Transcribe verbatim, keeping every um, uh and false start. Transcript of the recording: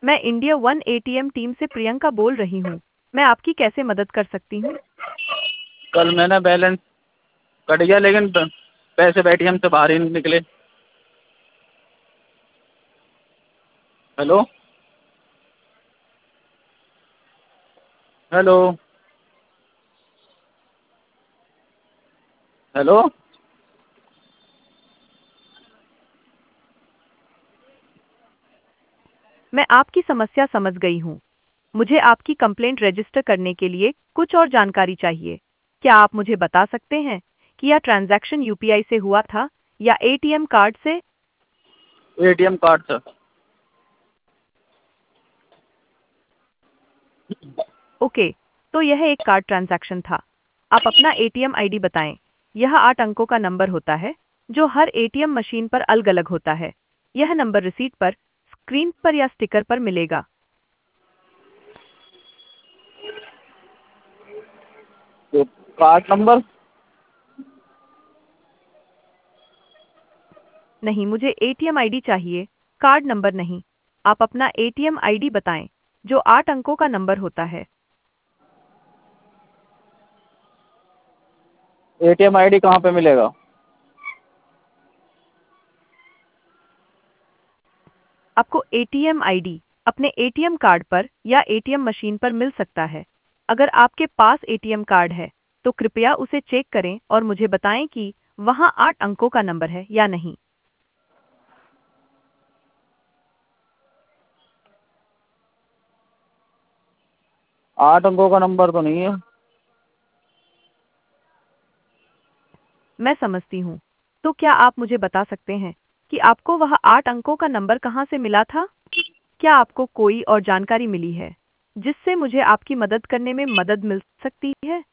मैं India one ATM team से प्रियंका बोल रही हूँ। मैं आपकी कैसे मदद कर सकती हूँ? कल मैंने बैलेंस कट गया लेकिन प- पैसे एटीएम से बाहर ही नहीं निकले। हेलो। हेलो। हेलो। मैं आपकी समस्या समझ गई हूँ। मुझे आपकी कंप्लेंट रजिस्टर करने के लिए कुछ और जानकारी चाहिए। क्या आप मुझे बता सकते हैं कि यह ट्रांजैक्शन यूपीआई से हुआ था या एटीएम कार्ड से? एटीएम कार्ड से। ओके, तो यह एक कार्ड ट्रांजैक्शन था। आप अपना एटीएम आईडी बताएं। यह आठ अंकों का नंबर होता है जो हर एटीएम मशीन पर अलग-अलग होता है। यह नंबर रिसीट पर, स्क्रीन पर या स्टिकर पर मिलेगा। तो कार्ड नंबर। नहीं, मुझे एटीएम आईडी चाहिए, कार्ड नंबर नहीं। आप अपना एटीएम आईडी बताएं, जो आठ अंकों का नंबर होता है। एटीएम आईडी कहाँ पे मिलेगा? आपको एटीएम आईडी अपने एटीएम कार्ड पर या एटीएम मशीन पर मिल सकता है। अगर आपके पास एटीएम कार्ड है, तो कृपया उसे चेक करें और मुझे बताएं कि वहां आठ अंकों का नंबर है या नहीं। आठ अंकों का नंबर तो नहीं है। मैं समझती हूँ। तो क्या आप मुझे बता सकते हैं कि आपको वह आठ अंकों का नंबर कहाँ से मिला था? क्या आपको कोई और जानकारी मिली है, जिससे मुझे आपकी मदद करने में मदद मिल सकती है?